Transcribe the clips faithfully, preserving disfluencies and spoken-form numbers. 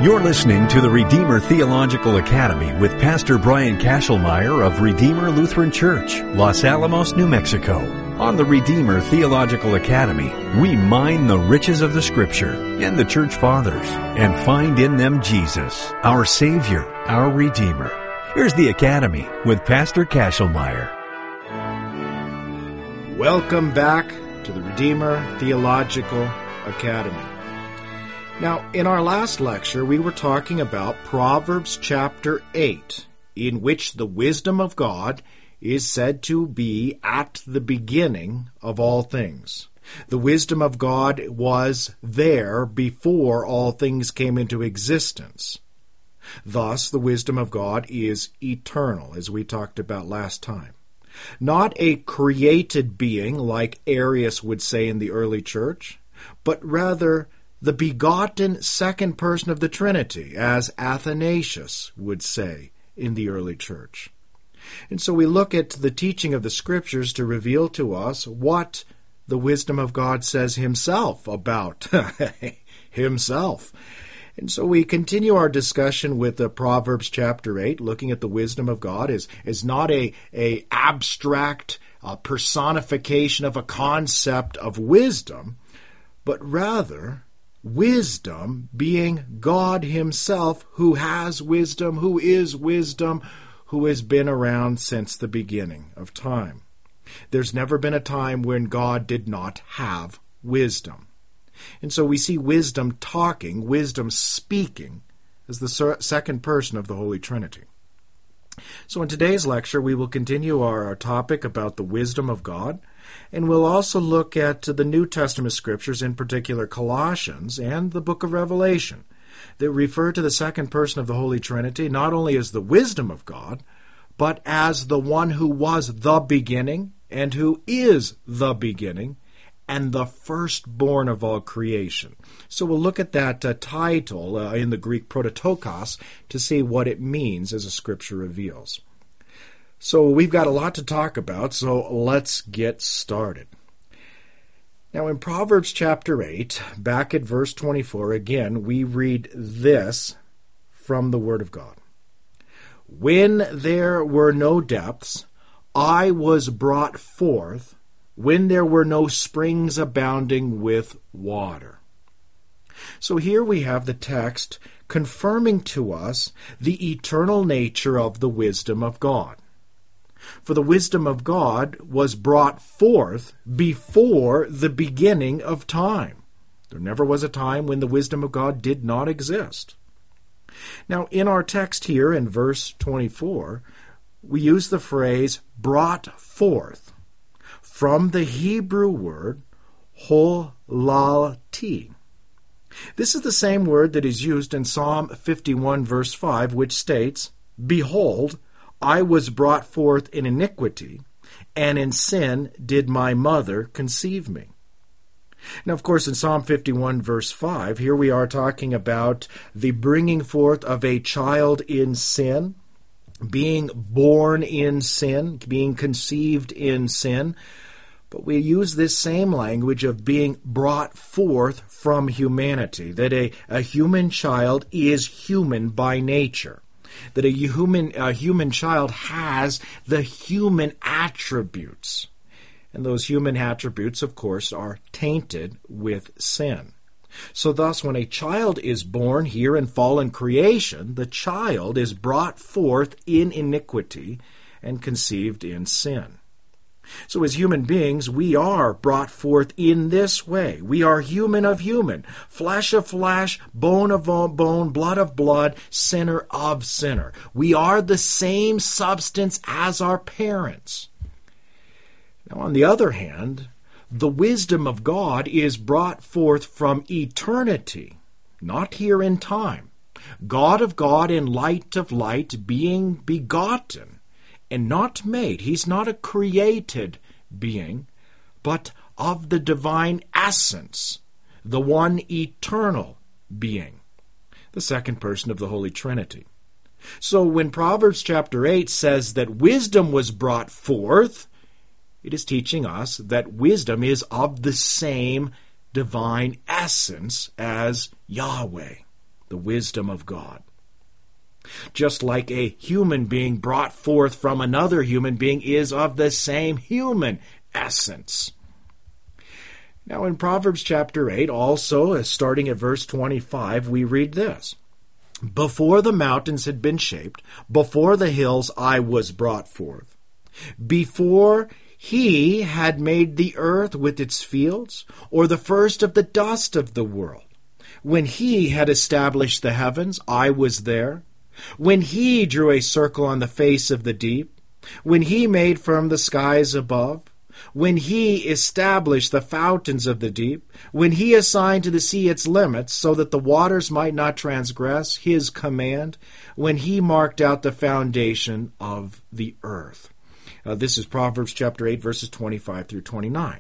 You're listening to the Redeemer Theological Academy with Pastor Brian Kashelmeyer of Redeemer Lutheran Church, Los Alamos, New Mexico. On the Redeemer Theological Academy, we mine the riches of the Scripture and the Church Fathers and find in them Jesus, our Savior, our Redeemer. Here's the Academy with Pastor Kashelmeyer. Welcome back to the Redeemer Theological Academy. Now, in our last lecture, we were talking about Proverbs chapter eight, in which the wisdom of God is said to be at the beginning of all things. The wisdom of God was there before all things came into existence. Thus, the wisdom of God is eternal, as we talked about last time. Not a created being, like Arius would say in the early church, but rather the begotten second person of the Trinity, as Athanasius would say in the early church. And so we look at the teaching of the Scriptures to reveal to us what the wisdom of God says himself about himself. And so we continue our discussion with the Proverbs chapter eight, looking at the wisdom of God as, as not a, a abstract uh, personification of a concept of wisdom, but rather wisdom being God himself, who has wisdom, who is wisdom, who has been around since the beginning of time. There's never been a time when God did not have wisdom. And so we see wisdom talking, wisdom speaking, as the second person of the Holy Trinity. So in today's lecture, we will continue our, our topic about the wisdom of God, and we'll also look at the New Testament Scriptures, in particular Colossians and the book of Revelation, that refer to the second person of the Holy Trinity not only as the wisdom of God, but as the one who was the beginning and who is the beginning and the firstborn of all creation. So we'll look at that uh, title uh, in the Greek prototokos to see what it means as the Scripture reveals. So we've got a lot to talk about, so let's get started. Now in Proverbs chapter eight, back at verse twenty-four, again, we read this from the Word of God. When there were no depths, I was brought forth, when there were no springs abounding with water. So here we have the text confirming to us the eternal nature of the wisdom of God. For the wisdom of God was brought forth before the beginning of time. There never was a time when the wisdom of God did not exist. Now, in our text here in verse twenty-four, we use the phrase brought forth from the Hebrew word holalti. This is the same word that is used in Psalm fifty-one verse five, which states, "Behold, I was brought forth in iniquity, and in sin did my mother conceive me." Now, of course, in Psalm fifty-one verse five, here we are talking about the bringing forth of a child in sin, being born in sin, being conceived in sin. But we use this same language of being brought forth from humanity, that a, a human child is human by nature, that a human, a human child has the human attributes. And those human attributes, of course, are tainted with sin. So thus, when a child is born here in fallen creation, the child is brought forth in iniquity and conceived in sin. So as human beings, we are brought forth in this way. We are human of human, flesh of flesh, bone of bone, blood of blood, sinner of sinner. We are the same substance as our parents. Now, on the other hand, the wisdom of God is brought forth from eternity, not here in time. God of God and light of light, being begotten and not made. He's not a created being, but of the divine essence, the one eternal being, the second person of the Holy Trinity. So when Proverbs chapter eight says that wisdom was brought forth, it is teaching us that wisdom is of the same divine essence as Yahweh. the wisdom of God. Just like a human being brought forth from another human being is of the same human essence. Now in Proverbs chapter eight, also starting at verse twenty-five, we read this. Before the mountains had been shaped, before the hills I was brought forth. Before he had made the earth with its fields, or the first of the dust of the world. When he had established the heavens, I was there. When he drew a circle on the face of the deep, when he made firm the skies above, when he established the fountains of the deep, when he assigned to the sea its limits so that the waters might not transgress his command, when he marked out the foundation of the earth. Uh, this is Proverbs chapter eight, verses twenty-five through twenty-nine.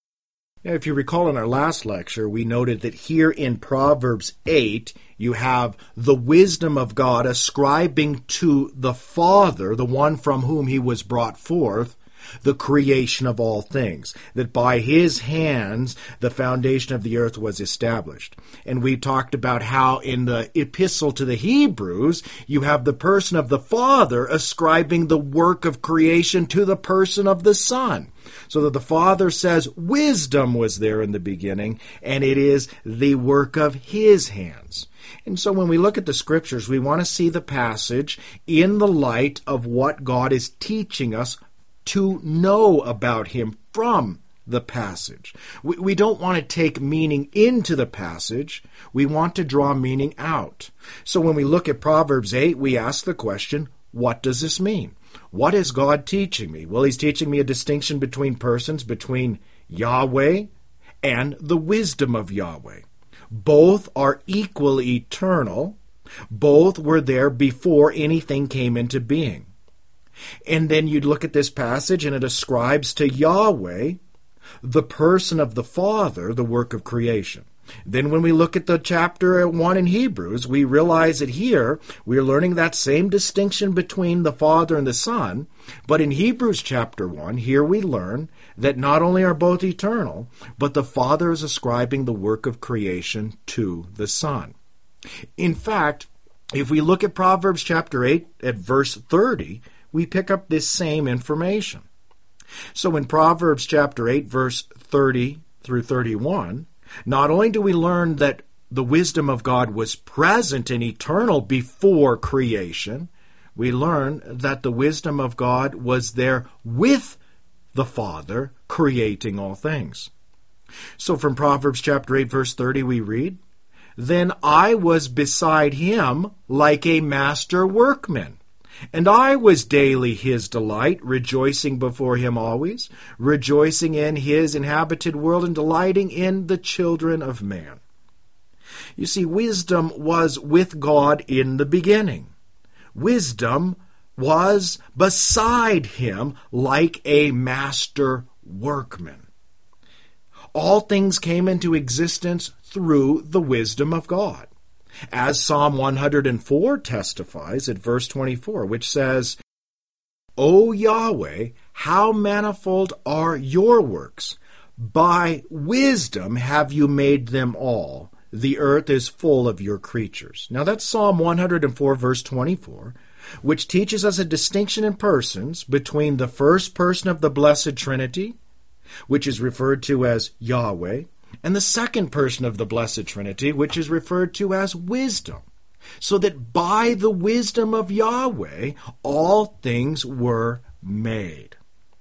Now, if you recall in our last lecture, we noted that here in Proverbs eight, you have the wisdom of God ascribing to the Father, the one from whom he was brought forth, the creation of all things, that by his hands the foundation of the earth was established. And we talked about how in the epistle to the Hebrews, you have the person of the Father ascribing the work of creation to the person of the Son. So that the Father says wisdom was there in the beginning, and it is the work of his hands. And so when we look at the Scriptures, we want to see the passage in the light of what God is teaching us to know about him from the passage. We, we don't want to take meaning into the passage. We want to draw meaning out. So when we look at Proverbs eight, we ask the question, what does this mean? What is God teaching me? Well, he's teaching me a distinction between persons, between Yahweh and the wisdom of Yahweh. Both are equally eternal. Both were there before anything came into being. And then you'd look at this passage and it ascribes to Yahweh the person of the Father, the work of creation. Then when we look at the chapter one in Hebrews, we realize that here we're learning that same distinction between the Father and the Son. But in Hebrews chapter one, here we learn that not only are both eternal, but the Father is ascribing the work of creation to the Son. In fact, if we look at Proverbs chapter eight at verse thirty, we pick up this same information. So in Proverbs chapter eight, verse thirty through thirty-one, not only do we learn that the wisdom of God was present and eternal before creation, we learn that the wisdom of God was there with the Father creating all things. So from Proverbs chapter eight, verse thirty, we read, Then I was beside him like a master workman. And I was daily his delight, rejoicing before him always, rejoicing in his inhabited world and delighting in the children of man. You see, wisdom was with God in the beginning. Wisdom was beside him like a master workman. All things came into existence through the wisdom of God. As Psalm one hundred four testifies at verse twenty-four, which says, O Yahweh, how manifold are your works! By wisdom have you made them all. The earth is full of your creatures. Now that's Psalm one hundred four, verse twenty-four, which teaches us a distinction in persons between the first person of the Blessed Trinity, which is referred to as Yahweh, and the second person of the Blessed Trinity, which is referred to as wisdom, so that by the wisdom of Yahweh, all things were made.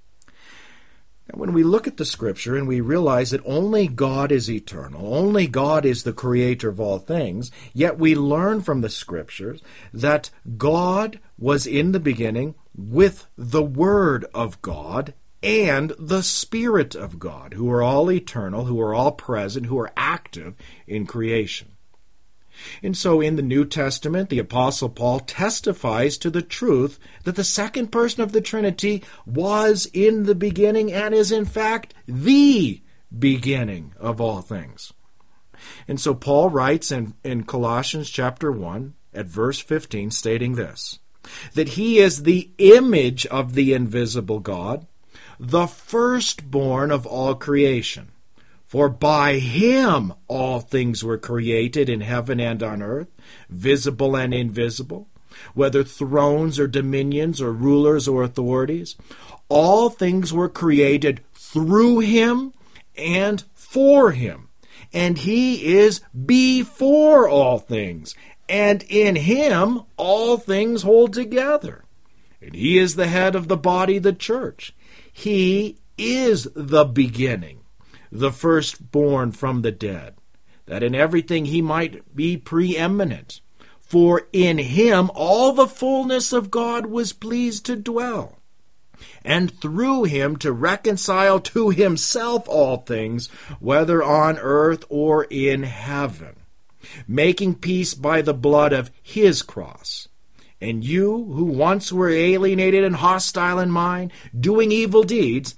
Now, when we look at the Scripture and we realize that only God is eternal, only God is the creator of all things, yet we learn from the Scriptures that God was in the beginning with the Word of God and the Spirit of God, who are all eternal, who are all present, who are active in creation. And so in the New Testament, the Apostle Paul testifies to the truth that the second person of the Trinity was in the beginning and is in fact the beginning of all things. And so Paul writes in, in Colossians chapter one at verse fifteen, stating this, that he is the image of the invisible God, the firstborn of all creation. For by him all things were created in heaven and on earth, visible and invisible, whether thrones or dominions or rulers or authorities. All things were created through him and for him. And he is before all things, and in him all things hold together. And he is the head of the body, the church. He is the beginning, the firstborn from the dead, that in everything he might be preeminent. For in him all the fullness of God was pleased to dwell, and through him to reconcile to himself all things, whether on earth or in heaven, making peace by the blood of his cross. And you, who once were alienated and hostile in mind, doing evil deeds,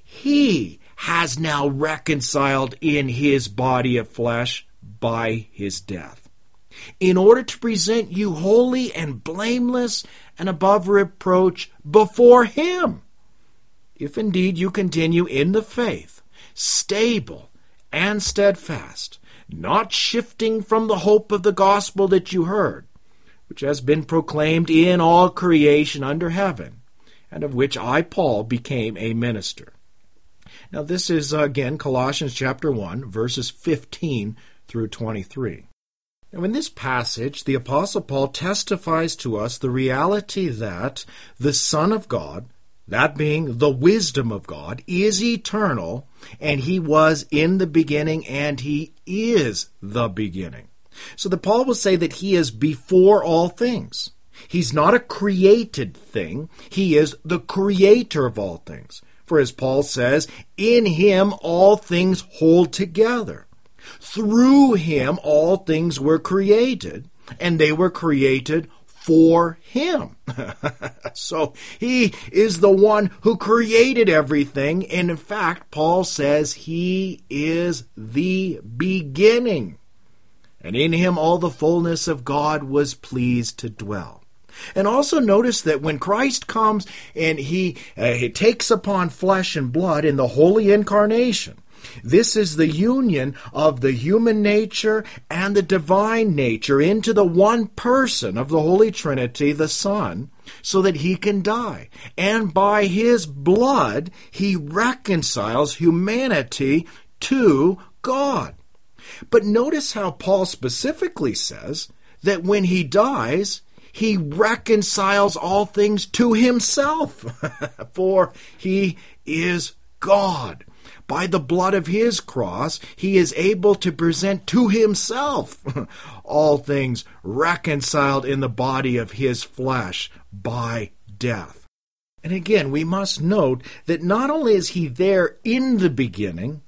he has now reconciled in his body of flesh by his death, in order to present you holy and blameless and above reproach before him, if indeed you continue in the faith, stable and steadfast, not shifting from the hope of the gospel that you heard, which has been proclaimed in all creation under heaven, and of which I, Paul, became a minister. Now this is, uh, again, Colossians chapter one, verses fifteen through twenty-three. Now in this passage, the Apostle Paul testifies to us the reality that the Son of God, that being the wisdom of God, is eternal, and he was in the beginning, and he is the beginning. So that Paul will say that he is before all things. He's not a created thing. He is the creator of all things. For as Paul says, in him all things hold together. Through him all things were created, and they were created for him. So he is the one who created everything, and in fact, Paul says he is the beginning. And in him all the fullness of God was pleased to dwell. And also notice that when Christ comes and he, uh, he takes upon flesh and blood in the holy incarnation, this is the union of the human nature and the divine nature into the one person of the Holy Trinity, the Son, so that he can die. And by his blood, he reconciles humanity to God. But notice how Paul specifically says that when he dies, he reconciles all things to himself, for he is God. By the blood of his cross, he is able to present to himself all things reconciled in the body of his flesh by death. And again, we must note that not only is he there in the beginning,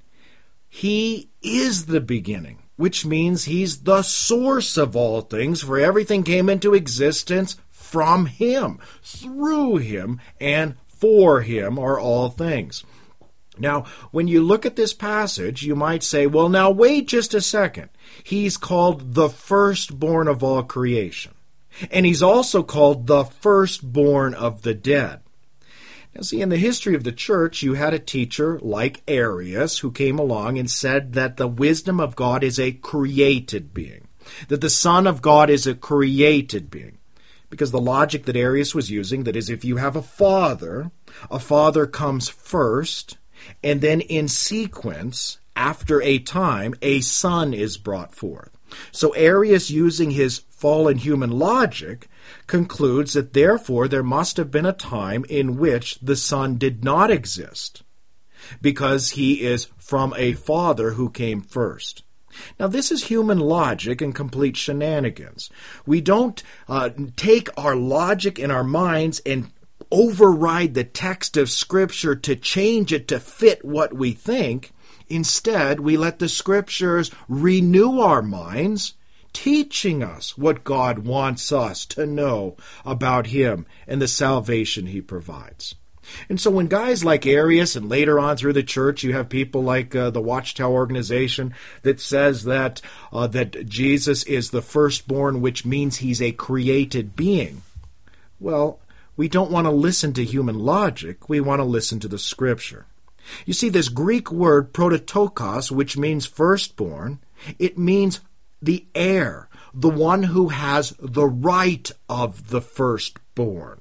he is the beginning, which means he's the source of all things, for everything came into existence from him, through him, and for him are all things. Now, when you look at this passage, you might say, well, now wait just a second. He's called the firstborn of all creation. And he's also called the firstborn of the dead. Now, see, in the history of the church, you had a teacher like Arius who came along and said that the wisdom of God is a created being, that the Son of God is a created being. Because the logic that Arius was using, that is, if you have a father, a father comes first, and then in sequence, after a time, a son is brought forth. So Arius, using his fallen human logic, concludes that therefore there must have been a time in which the son did not exist, because he is from a father who came first. Now, this is human logic and complete shenanigans. We don't uh, take our logic in our minds and override the text of Scripture to change it to fit what we think. Instead, we let the Scriptures renew our minds, teaching us what God wants us to know about Him and the salvation He provides. And so when guys like Arius, and later on through the church, you have people like uh, the Watchtower organization that says that uh, that Jesus is the firstborn, which means He's a created being. Well, we don't want to listen to human logic. We want to listen to the Scripture. You see, this Greek word prototokos, which means firstborn, it means the heir, the one who has the right of the firstborn.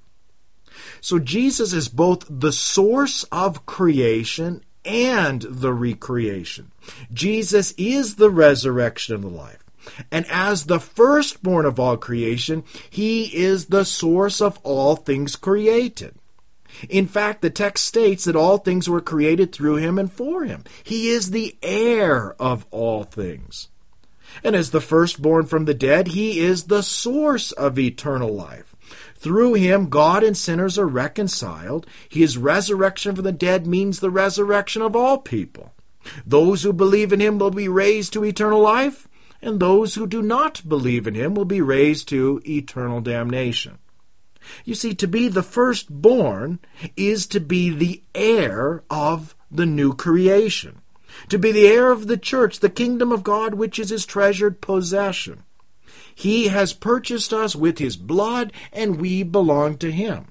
So Jesus is both the source of creation and the recreation. Jesus is the resurrection of the life. And as the firstborn of all creation, he is the source of all things created. In fact, the text states that all things were created through him and for him. He is the heir of all things. And as the firstborn from the dead, he is the source of eternal life. Through him, God and sinners are reconciled. His resurrection from the dead means the resurrection of all people. Those who believe in him will be raised to eternal life, and those who do not believe in him will be raised to eternal damnation. You see, to be the firstborn is to be the heir of the new creation, to be the heir of the church, the kingdom of God, which is his treasured possession. He has purchased us with his blood, and we belong to him.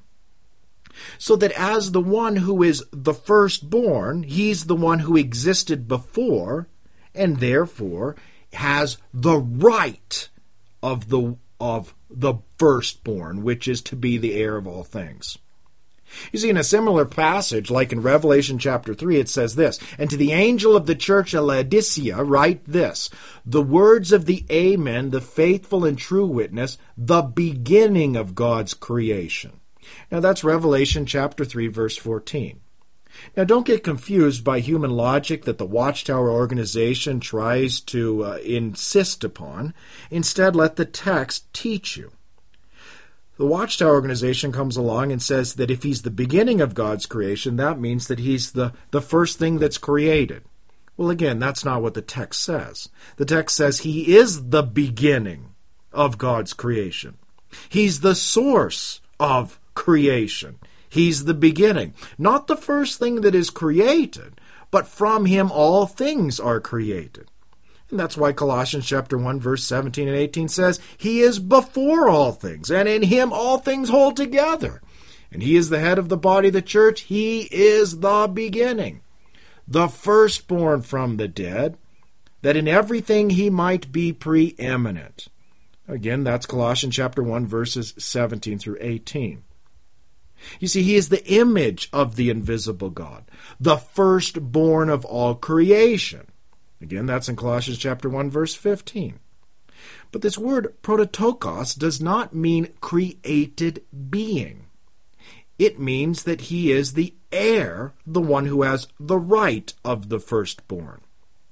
So that as the one who is the firstborn, he's the one who existed before, and therefore has the right of the of the firstborn, which is to be the heir of all things. You see, in a similar passage, like in Revelation chapter three, it says this, "And to the angel of the church at Laodicea write this, the words of the Amen, the faithful and true witness, the beginning of God's creation." Now that's Revelation chapter three, verse fourteen. Now don't get confused by human logic that the Watchtower organization tries to uh, insist upon. Instead, let the text teach you. The Watchtower organization comes along and says that if he's the beginning of God's creation, that means that he's the, the first thing that's created. Well, again, that's not what the text says. The text says he is the beginning of God's creation. He's the source of creation. He's the beginning. Not the first thing that is created, but from him all things are created. And that's why Colossians chapter one, verse seventeen and eighteen says, he is before all things, and in him all things hold together. And he is the head of the body of the church. He is the beginning, the firstborn from the dead, that in everything he might be preeminent. Again, that's Colossians chapter one, verses seventeen through eighteen. You see, he is the image of the invisible God, the firstborn of all creation. Again, that's in Colossians chapter one, verse fifteen. But this word prototokos does not mean created being. It means that he is the heir, the one who has the right of the firstborn.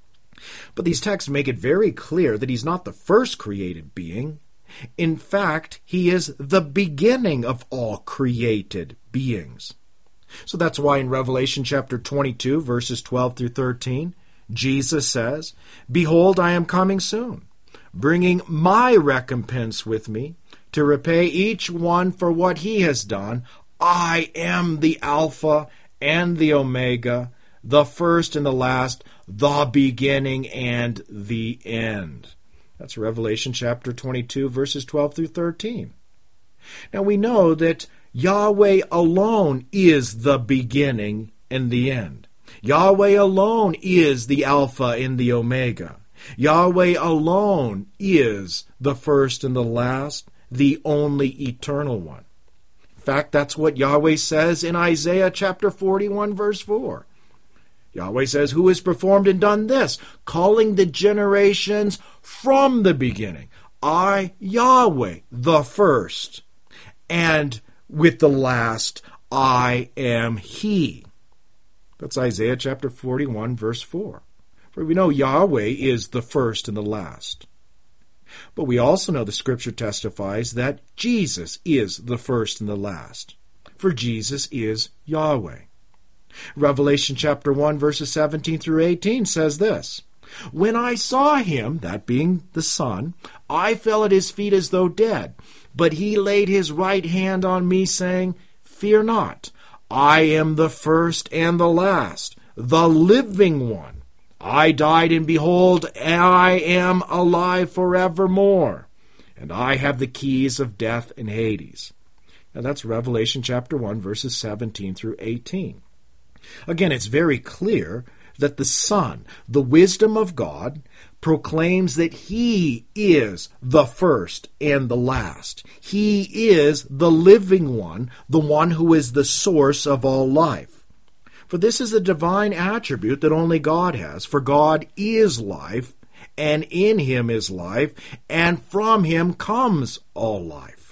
But these texts make it very clear that he's not the first created being. In fact, he is the beginning of all created beings. So that's why in Revelation chapter twenty-two, verses twelve through thirteen, Jesus says, "Behold, I am coming soon, bringing my recompense with me, to repay each one for what he has done. I am the Alpha and the Omega, the first and the last, the beginning and the end." That's Revelation chapter twenty-two, verses twelve through thirteen. Now we know that Yahweh alone is the beginning and the end. Yahweh alone is the Alpha and the Omega. Yahweh alone is the first and the last, the only eternal one. In fact, that's what Yahweh says in Isaiah chapter forty-one, verse four. Yahweh says, "Who has performed and done this, calling the generations from the beginning? I, Yahweh, the first, and with the last, I am he." That's Isaiah chapter forty-one, verse four. For we know Yahweh is the first and the last. But we also know the Scripture testifies that Jesus is the first and the last. For Jesus is Yahweh. Revelation chapter one, verses seventeen through eighteen says this, "When I saw him," that being the Son, "I fell at his feet as though dead. But he laid his right hand on me, saying, Fear not, I am the first and the last, the living one. I died, and behold, I am alive forevermore. And I have the keys of death and Hades." Now that's Revelation chapter one, verses seventeen through eighteen. Again, it's very clear that the Son, the wisdom of God, proclaims that He is the first and the last. He is the living one, the one who is the source of all life. For this is a divine attribute that only God has. For God is life, and in Him is life, and from Him comes all life.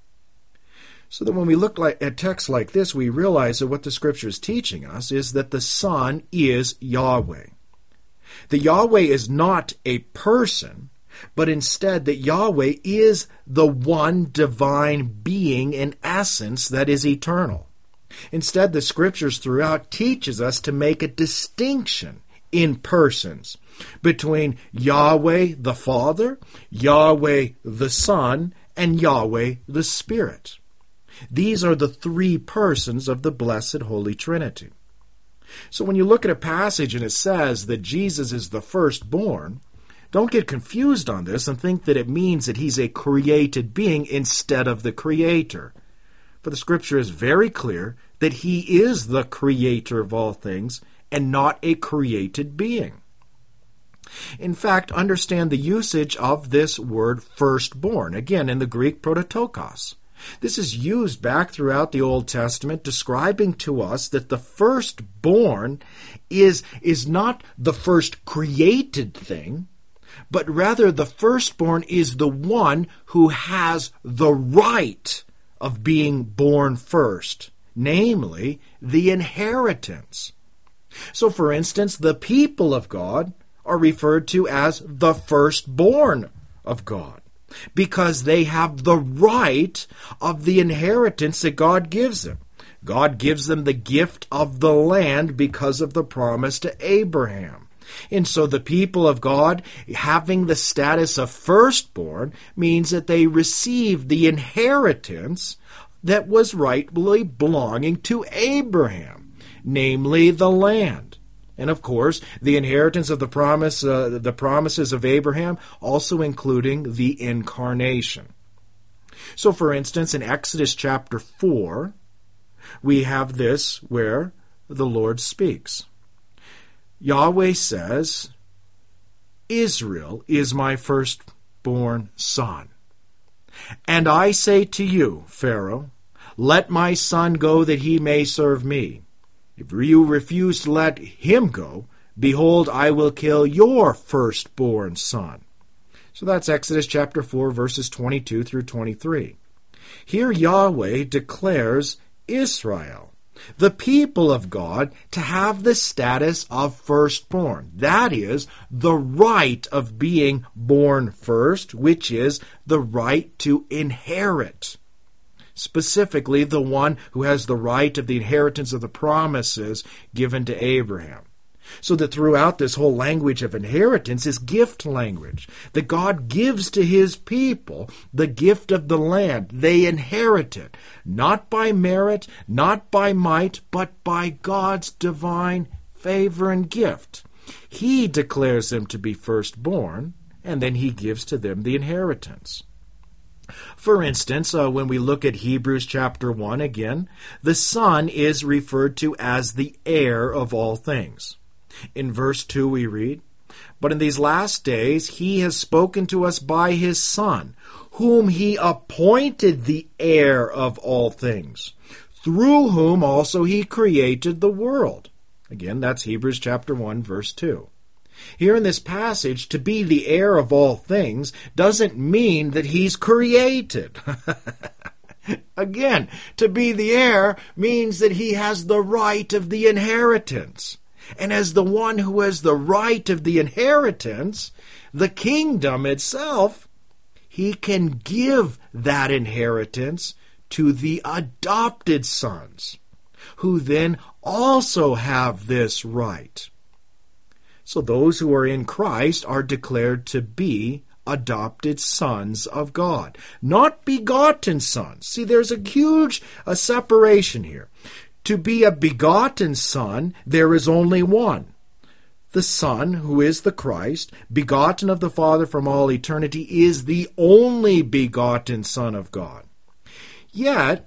So that when we look like, at texts like this, we realize that what the Scripture is teaching us is that the Son is Yahweh. The Yahweh is not a person, but instead that Yahweh is the one divine being in essence that is eternal. Instead, the Scriptures throughout teaches us to make a distinction in persons between Yahweh the Father, Yahweh the Son, and Yahweh the Spirit. These are the three persons of the Blessed Holy Trinity. So when you look at a passage and it says that Jesus is the firstborn, don't get confused on this and think that it means that He's a created being instead of the Creator. For the Scripture is very clear that He is the Creator of all things and not a created being. In fact, understand the usage of this word firstborn, again in the Greek prototokos. This is used back throughout the Old Testament, describing to us that the firstborn is, is not the first created thing, but rather the firstborn is the one who has the right of being born first, namely the inheritance. So, for instance, the people of God are referred to as the firstborn of God, because they have the right of the inheritance that God gives them. God gives them the gift of the land because of the promise to Abraham. And so the people of God, having the status of firstborn, means that they receive the inheritance that was rightfully belonging to Abraham, namely the land. And of course, the inheritance of the promise, uh, the promises of Abraham, also including the incarnation. So, for instance, in Exodus chapter four, we have this where the Lord speaks. Yahweh says, Israel is my firstborn son. And I say to you, Pharaoh, let my son go that he may serve me. If you refuse to let him go, behold, I will kill your firstborn son. So that's Exodus chapter four, verses twenty-two through twenty-three. Here Yahweh declares Israel, the people of God, to have the status of firstborn. That is, the right of being born first, which is the right to inherit. Specifically, the one who has the right of the inheritance of the promises given to Abraham. So that throughout this whole language of inheritance is gift language, that God gives to His people the gift of the land. They inherit it, not by merit, not by might, but by God's divine favor and gift. He declares them to be firstborn, and then He gives to them the inheritance. For instance, uh, when we look at Hebrews chapter one again, the Son is referred to as the heir of all things. In verse two we read, but in these last days He has spoken to us by His Son, whom He appointed the heir of all things, through whom also He created the world. Again, that's Hebrews chapter one, verse two. Here in this passage, to be the heir of all things doesn't mean that He's created. Again, to be the heir means that He has the right of the inheritance. And as the one who has the right of the inheritance, the kingdom itself, He can give that inheritance to the adopted sons, who then also have this right. So those who are in Christ are declared to be adopted sons of God, not begotten sons. See, there's a huge a separation here. To be a begotten son, there is only one. The Son, who is the Christ, begotten of the Father from all eternity, is the only begotten Son of God. Yet,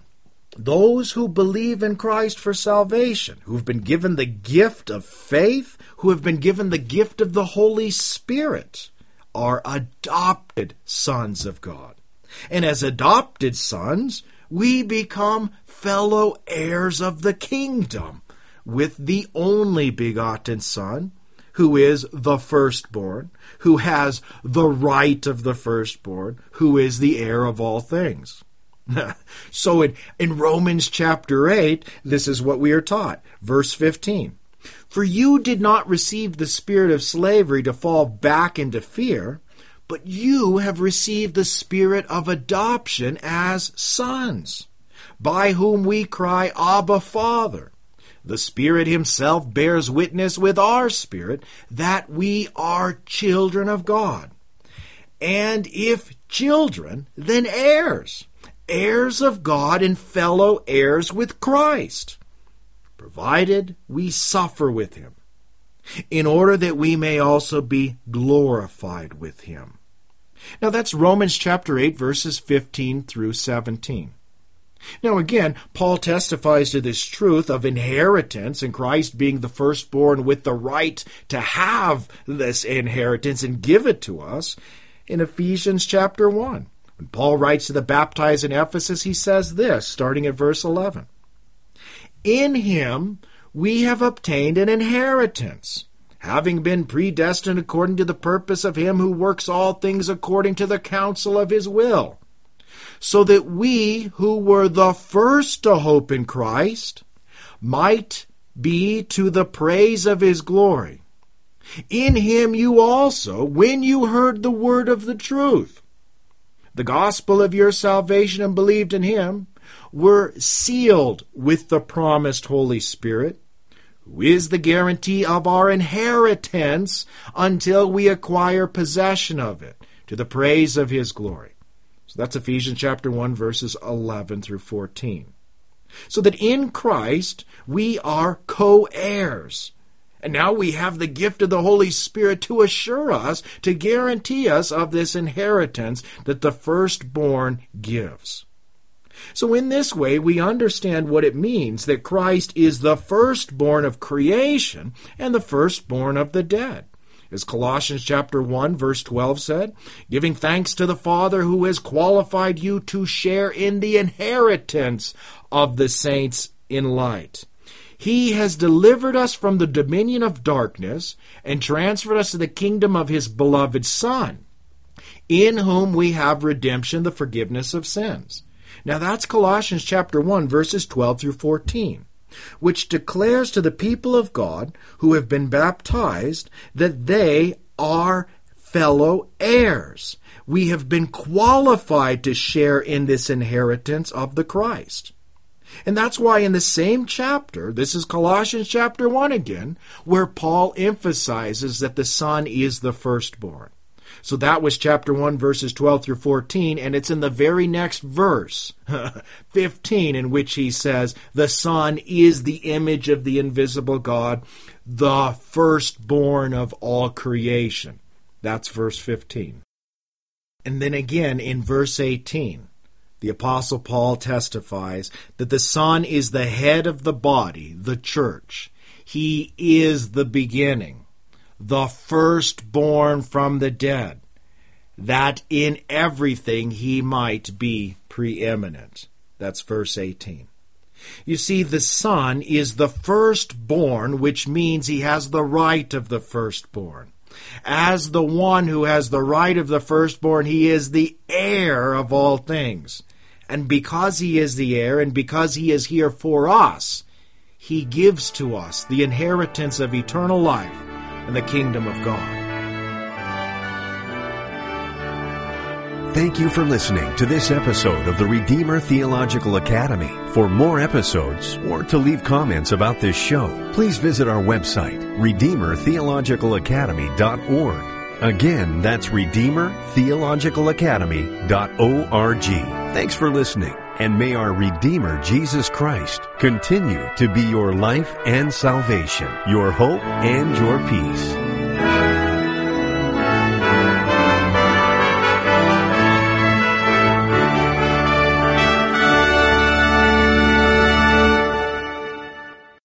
those who believe in Christ for salvation, who've been given the gift of faith, who have been given the gift of the Holy Spirit, are adopted sons of God. And as adopted sons, we become fellow heirs of the kingdom with the only begotten Son, who is the firstborn, who has the right of the firstborn, who is the heir of all things. So in, in Romans chapter eight, this is what we are taught. Verse fifteen. For you did not receive the spirit of slavery to fall back into fear, but you have received the spirit of adoption as sons, by whom we cry, Abba, Father. The Spirit himself bears witness with our spirit that we are children of God. And if children, then heirs, heirs of God and fellow heirs with Christ, provided we suffer with him, in order that we may also be glorified with him. Now that's Romans chapter eight, verses fifteen through seventeen. Now again, Paul testifies to this truth of inheritance and Christ being the firstborn with the right to have this inheritance and give it to us in Ephesians chapter one. When Paul writes to the baptized in Ephesus, he says this, starting at verse eleven. In him we have obtained an inheritance, having been predestined according to the purpose of him who works all things according to the counsel of his will, so that we who were the first to hope in Christ might be to the praise of his glory. In him you also, when you heard the word of the truth, the gospel of your salvation, and believed in him, were sealed with the promised Holy Spirit, who is the guarantee of our inheritance until we acquire possession of it, to the praise of his glory. So that's Ephesians chapter one, verses eleven through fourteen. So that in Christ we are co-heirs. And now we have the gift of the Holy Spirit to assure us, to guarantee us of this inheritance that the firstborn gives. So in this way, we understand what it means that Christ is the firstborn of creation and the firstborn of the dead. As Colossians chapter one, verse twelve said, giving thanks to the Father who has qualified you to share in the inheritance of the saints in light. He has delivered us from the dominion of darkness and transferred us to the kingdom of his beloved Son, in whom we have redemption, the forgiveness of sins. Now that's Colossians chapter one, verses twelve through fourteen. Which declares to the people of God who have been baptized that they are fellow heirs. We have been qualified to share in this inheritance of the Christ. And that's why in the same chapter, this is Colossians chapter one again, where Paul emphasizes that the Son is the firstborn. So that was chapter one, verses twelve through fourteen, and it's in the very next verse, fifteen, in which he says, the Son is the image of the invisible God, the firstborn of all creation. That's verse fifteen. And then again in verse eighteen, the Apostle Paul testifies that the Son is the head of the body, the church. He is the beginning, the firstborn from the dead, that in everything he might be preeminent. That's verse eighteen. You see, the Son is the firstborn, which means he has the right of the firstborn. As the one who has the right of the firstborn, he is the heir of all things. And because he is the heir, and because he is here for us, he gives to us the inheritance of eternal life and the kingdom of God. Thank you for listening to this episode of the Redeemer Theological Academy. For more episodes or to leave comments about this show, please visit our website, redeemer theological academy dot org. Again, that's redeemer theological academy dot org. Thanks for listening, and may our Redeemer Jesus Christ continue to be your life and salvation, your hope and your peace.